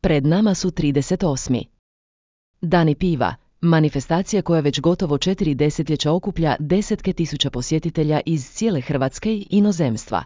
Pred nama su 38. Dani piva, manifestacija koja već gotovo 4 desetljeća okuplja desetke tisuća posjetitelja iz cijele Hrvatske i inozemstva.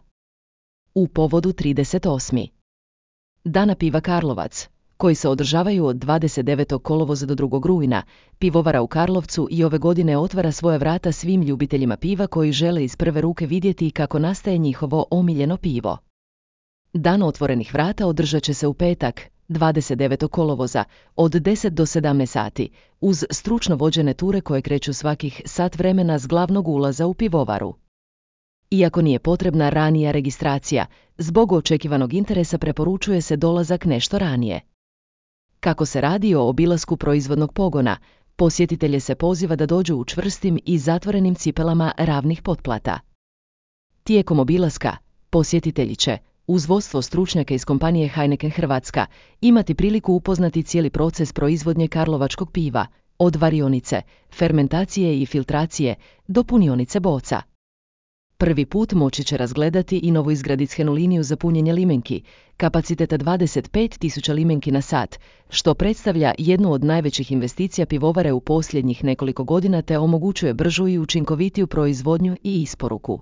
U povodu 38. Dana piva Karlovac, koji se održavaju od 29. kolovoza do 2. rujna, pivovara u Karlovcu i ove godine otvara svoja vrata svim ljubiteljima piva koji žele iz prve ruke vidjeti kako nastaje njihovo omiljeno pivo. Dan otvorenih vrata održat će se u petak, 29. kolovoza, od 10 do 17 sati, uz stručno vođene ture koje kreću svakih sat vremena s glavnog ulaza u pivovaru. Iako nije potrebna ranija registracija, zbog očekivanog interesa preporučuje se dolazak nešto ranije. Kako se radi o obilasku proizvodnog pogona, posjetitelje se poziva da dođu u čvrstim i zatvorenim cipelama ravnih potplata. Tijekom obilaska, posjetitelji će, uz vodstvo stručnjaka iz kompanije Heineken Hrvatska, imati priliku upoznati cijeli proces proizvodnje karlovačkog piva, od varionice, fermentacije i filtracije do punionice boca. Prvi put moći će razgledati i novoizgraditsku liniju za punjenje limenki, kapaciteta 25.000 limenki na sat, što predstavlja jednu od najvećih investicija pivovare u posljednjih nekoliko godina te omogućuje bržu i učinkovitiju proizvodnju i isporuku.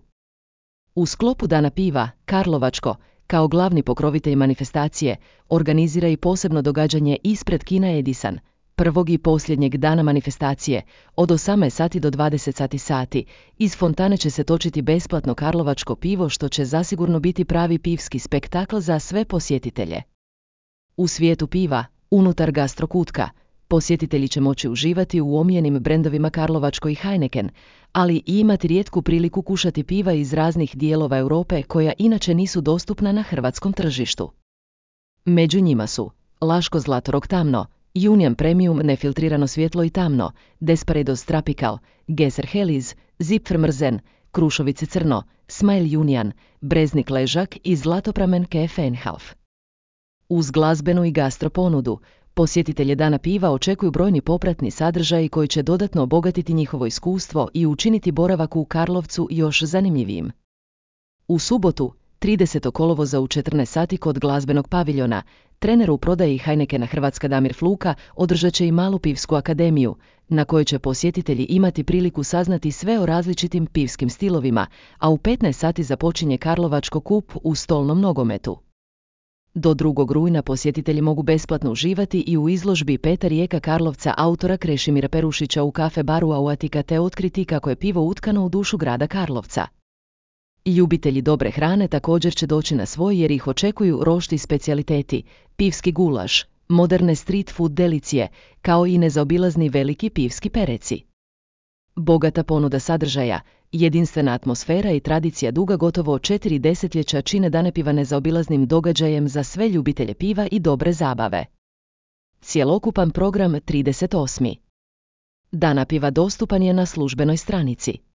U sklopu Dana piva, Karlovačko, kao glavni pokrovitelj manifestacije, organizira i posebno događanje ispred kina Edison, prvog i posljednjeg dana manifestacije, od 18 sati do 20 sati, iz fontane će se točiti besplatno karlovačko pivo što će zasigurno biti pravi pivski spektakl za sve posjetitelje. U svijetu piva, unutar gastrokutka, posjetitelji će moći uživati u omiljenim brendovima Karlovačko i Heineken, ali i imati rijetku priliku kušati piva iz raznih dijelova Europe koja inače nisu dostupna na hrvatskom tržištu. Među njima su Laško Zlatorog tamno, Union Premium nefiltrirano svjetlo i tamno, Desperados Tropical, Geser Helles, Zipfer Krušovice crno, Smile Union, Breznik ležak i Zlatopramen Kefenhalf. Uz glazbenu i gastro ponudu, posjetitelje Dana piva očekuju brojni popratni sadržaji koji će dodatno obogatiti njihovo iskustvo i učiniti boravak u Karlovcu još zanimljivijim. U subotu, 30. kolovoza u 14 sati kod glazbenog paviljona, trener u prodaji Heinekena Hrvatska Damir Fluka održat će i malu pivsku akademiju, na kojoj će posjetitelji imati priliku saznati sve o različitim pivskim stilovima, a u 15 sati započinje Karlovačko kup u stolnom nogometu. Do 2. rujna posjetitelji mogu besplatno uživati i u izložbi Peta Rijeka Karlovca autora Krešimira Perušića u kafe baru Auatika te otkriti kako je pivo utkano u dušu grada Karlovca. Ljubitelji dobre hrane također će doći na svoj jer ih očekuju rošti specijaliteti, pivski gulaš, moderne street food delicije, kao i nezaobilazni veliki pivski pereci. Bogata ponuda sadržaja, jedinstvena atmosfera i tradicija duga gotovo 4 desetljeća čine Dane piva nezaobilaznim događajem za sve ljubitelje piva i dobre zabave. Cjelokupan program 38. Dana piva dostupan je na službenoj stranici.